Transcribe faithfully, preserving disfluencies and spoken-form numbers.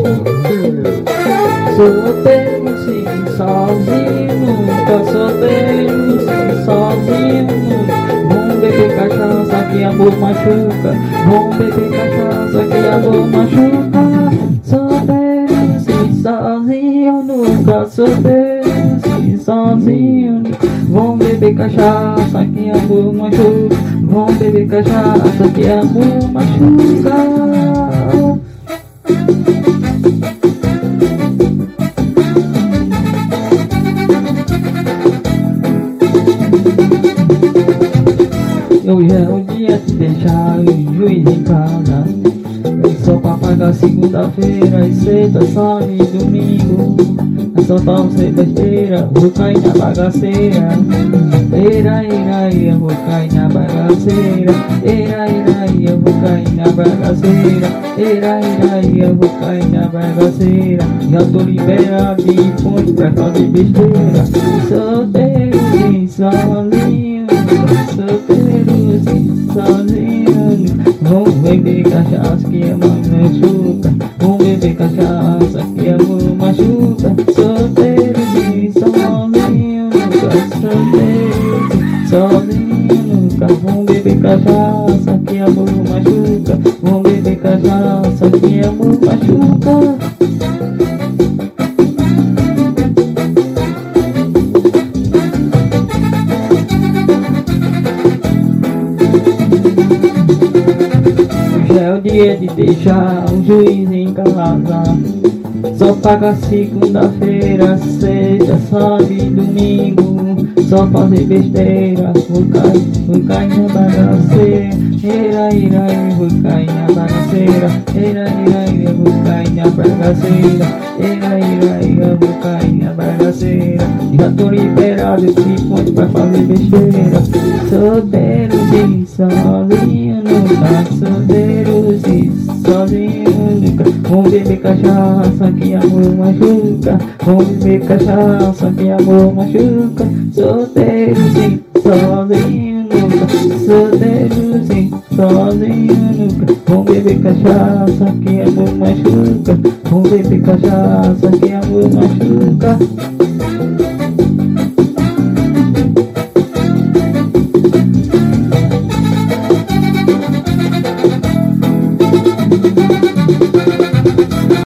Solteiro sim, sozinho nunca. Solteiro sim, sozinho nunca. Vamos beber cachaça que amor machuca. Vamos beber cachaça que amor machuca. Solteiro sim, sozinho nunca. Solteiro sim, sozinho nunca. Vamos beber cachaça que amor machuca. Vamos beber cachaça que amor machuca. Hoje é o dia de deixar o juiz em casa. Só pra pagar segunda-feira e sexta, sábado e domingo. É só pra você besteira, vou cair na bagaceira. Eira, eira, eu vou cair na bagaceira. Eira, eira, eu vou cair na bagaceira. Eira, eira, eu vou cair na bagaceira. Já tô liberado de ponte pra fazer besteira. Solteiro sim, sozinho. Solteiro sim, sozinho. Vamos beber cachaça que amor machuca. Vamos beber cachaça que amor machuca. Solteiro sim, sozinho nunca. Solteiro sim, sozinho nunca. Vamos beber cachaça que amor machuca. Vamos beber cachaça que amor machuca. É o dia de deixar o juiz em casa. Só paga segunda-feira, sexta, sábado e domingo. Só fazer besteira, vou cair, vou cair na bagaceira. Eira, eira, eu vou cair na bagaceira. Eira, eira, eu vou cair na bagaceira. Eira, eira, eu vou cair na bagaceira. Já tô liberado de ponte pra fazer besteira. Solteiro sim, sozinho nunca. Solteiro sim, sozinho nunca. Vamos beber cachaça que amor machuca. Vamos beber cachaça que amor machuca. Solteiro sim, sozinho nunca. Solteiro sim, sozinho nunca. Vamos beber cachaça que amor machuca. Vamos beber cachaça que amor machuca.